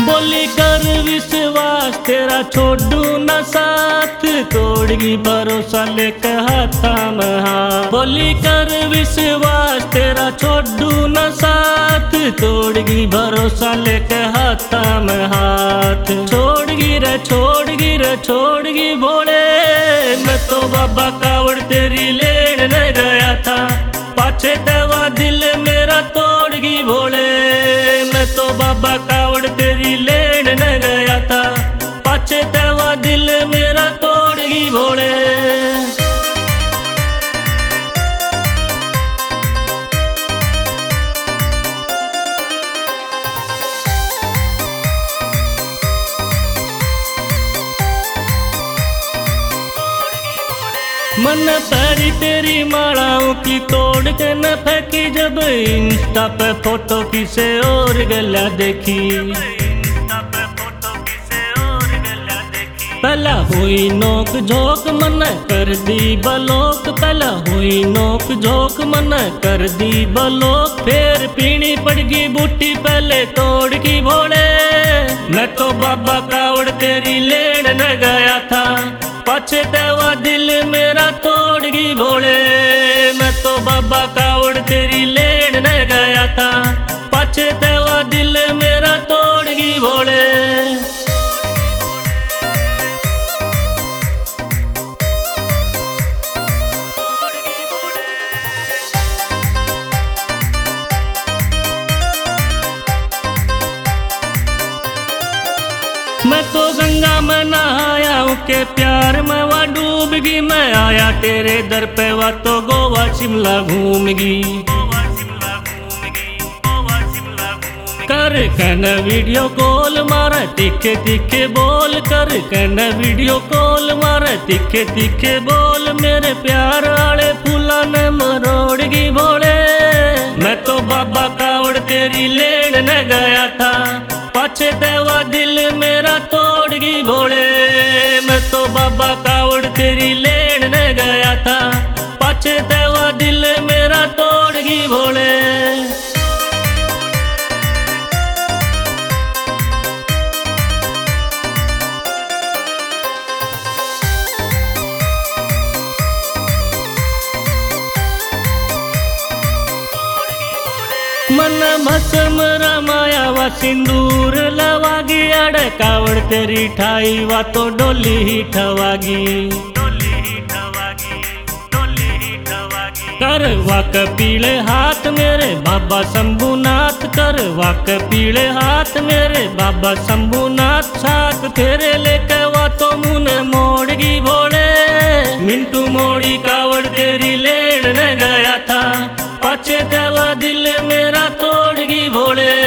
बोली कर विश्वास तेरा छोड़ू न साथ, तोड़गी भरोसा लेके हाथा में हाथ। बोली कर विश्वास तेरा छोड़ू न साथ, तोड़गी भरोसा लेके हाथा में हाथ। छोड़गी रे छोड़गी रे छोड़गी भोले, मैं तो बाबा कावड़ तेरी लेने गया था, पाछे तेवा दिल मेरा तोड़गी भोले। मैं तो बाबा कावड़ तेरी लेने गया था, पाछे तेवा दिल मेरा तोड़गी भोले। मन पैरी तेरी मालाओं की तोड़ के न फेंकी, जब इंस्टा पे फोटो किसे और गला देखी। पहला हुई नोक झोंक मन कर दी बलोक, पहला हुई नोक झोंक मन कर दी बलोक। फिर पीनी पड़गी बूटी पहले तोड़ की भोले, मैं तो बाबा कावड़ तेरी लेने न गया था, पाछे तेवा दिल मेरा तोड़गी भोले। मैं तो बाबा कावड़ तेरी लेने गया था, पाछे तेवा दिल मेरा तोड़गी भोले। मैं तो गंगा में नहाया हूँ के प्यार में वा डूबगी, मैं आया तेरे दर पे वा तो गोवा शिमला घूमगी। कर कन वीडियो कॉल मारे तीखे तीखे बोल, कर कन वीडियो कॉल मारे तीखे तीखे बोल। मेरे प्यार वाले फूला ने मरोड़गी भोले, मैं तो बाबा कावड़ तेरी लेने गया था, पाछे तेवा दिल मेरा तोड़गी भोले। मैं तो बाबा कावड़ तेरी लेने गया था, पाछे तेवा दिल मेरा तोड़गी भोले। मन भस्म रमाया वा सिंदूर लवागी, अड़ कावड़ तेरी ठाई वा तो डोली ही ठवागी। कर वाक पीले हाथ मेरे बाबा शंभुनाथ, कर वाक पीले हाथ मेरे बाबा शंभुनाथ। साथ तेरे लेके वा तो मुन मोड़गी भोले, मिंटू मोड़ी कावड़ तेरी लेने गया था, पाछे तेवा दिल मेरा तोड़गी भोले।